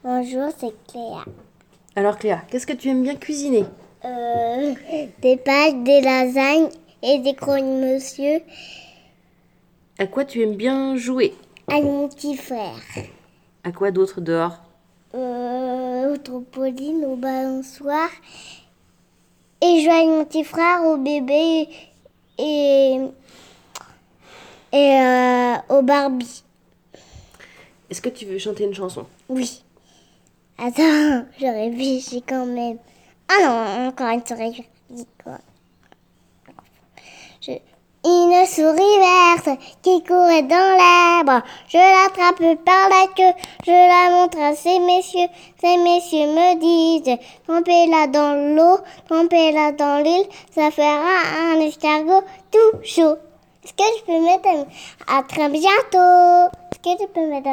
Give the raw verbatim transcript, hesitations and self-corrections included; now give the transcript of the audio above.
Bonjour, c'est Cléa. Alors Cléa, qu'est-ce que tu aimes bien cuisiner? Euh, des pâtes, des lasagnes et des croque-monsieur À quoi tu aimes bien jouer? à mon petit frère. À quoi d'autre dehors? Euh, au trampoline, au balançoire. Et jouer avec mon petit frère, au bébé et, et euh, au Barbie. Est-ce que tu veux chanter une chanson? Oui. Attends, je réfléchis quand même. Ah non, encore une souris verte. Je... Une souris verte qui courait dans l'herbe. Je l'attrape par la queue, je la montre à ces messieurs. Ces messieurs me disent, trempez-la dans l'eau, trempez-la dans l'huile, ça fera un escargot tout chaud. Est-ce que je peux mettre un... À très bientôt. Est-ce que tu peux mettre un...